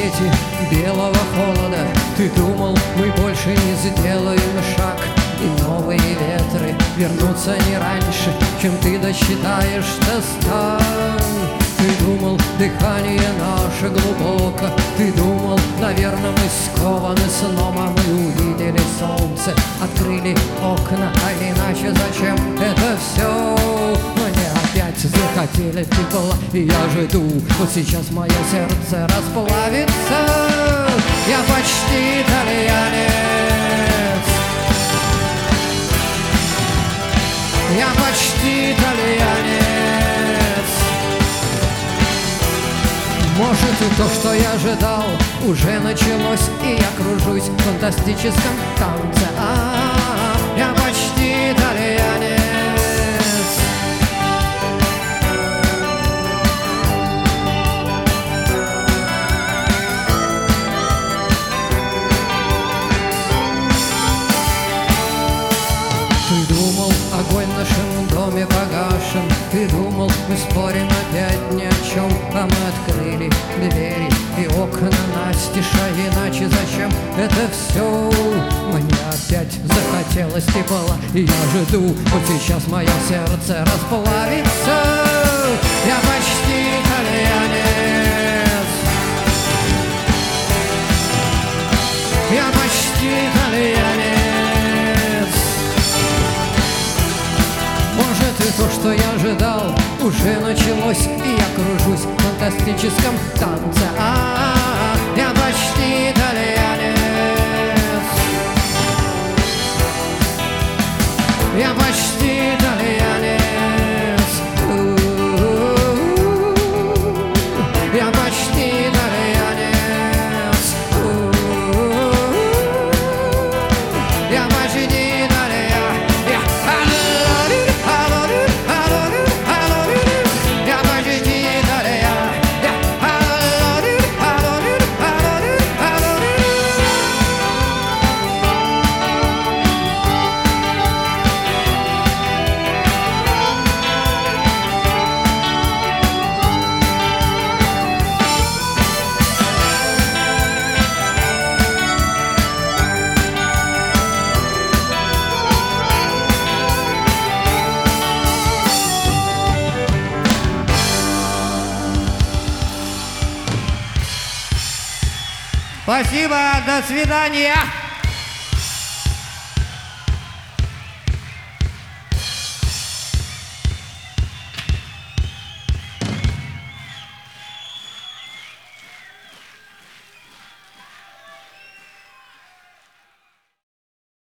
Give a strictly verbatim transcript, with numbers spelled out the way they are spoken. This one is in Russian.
свете белого холода ты думал, мы больше не сделаем шаг, и новые ветры вернутся не раньше, чем ты досчитаешь до ста. Ты думал, дыхание наше глубоко, ты думал, наверное, мы скованы сном, а мы увидели солнце, открыли окна, а иначе зачем это все? Мне опять захотели тепла, и я жду, вот сейчас мое сердце расплавится. Я почти итальянец, я почти итальянец. Может, и то, что я ожидал, уже началось, и я кружусь в фантастическом танце. А-а-а, я почти итальянец. Ты думал, огонь в нашем доме погашен, ты думал, мы спорим опять ни о чем, а мы открыли двери и окна настежь, а иначе зачем это все? Мне опять захотелось тепла, и я жду, вот сейчас мое сердце расплавится. Я почти итальянец, я почти итальянец. Может, и то, что я ожидал, уже началось, и я кружусь в фантастическом танце. А-а-а, я почти итальянец, я почти итальянец. У-у-у-у. Я почти итальянец. У-у-у-у. Я почти итальянец. Спасибо, до свидания.